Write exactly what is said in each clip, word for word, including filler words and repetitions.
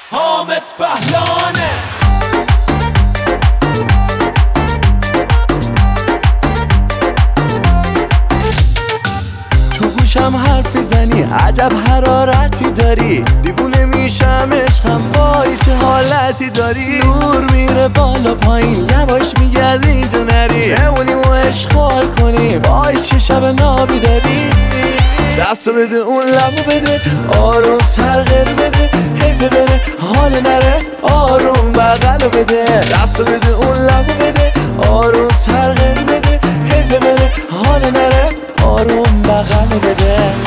حامد بهلانه. تو گوشم حرفی زنی، عجب حرارتی داری، دیوونه میشم عشقم، وای چه حالتی داری. نور میره بالا پایین، یواش میگه از اینجا نری، بمونیم و اشغال کنیم، وای چه شب نابی داری. دستو بده اون لبو بده، آروم تر غیر بده، حیفه بره حال نره، آروم بغلو بده. دستو بده اون لبو بده، آروم تر غیر بده، حیفه بره حال نره، آروم بغلو بده.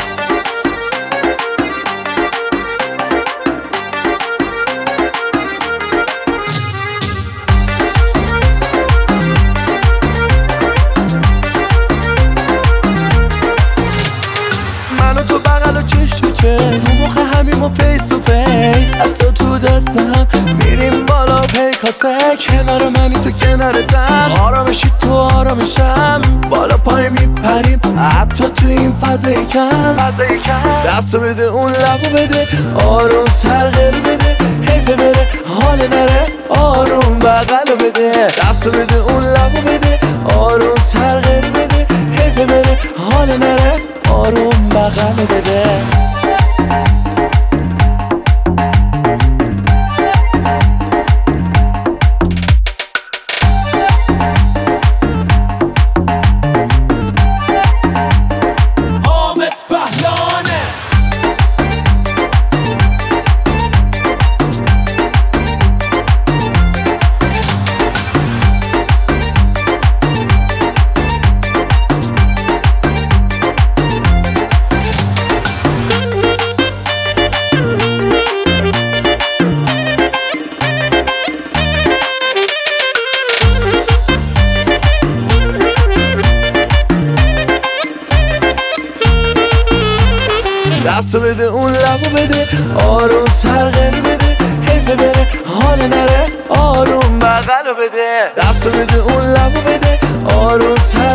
منو تو بغل و چش تو چش، رو مخ همیم و فیس تو فیس، از تو تو دست هم میریم بالا پیکاسه. کنار منی تو کنار دم، آرامشی تو آرامشم، بالا پای میپریم حتی تو این فضای کم. دستو بده اون لبو بده، آروم تر غیر بده، حیفه بره حال نره، آروم بغلو بده. دستو بده اون لبو بده، آروم تر غیر بده، حیفه بره حال نره، آروم بغلو بده. دستو بده اون لبو بده، آروم تر غیر بده، حیفه بره حال نره، آروم بغلو بده. دستو بده اون لبو بده، آروم تر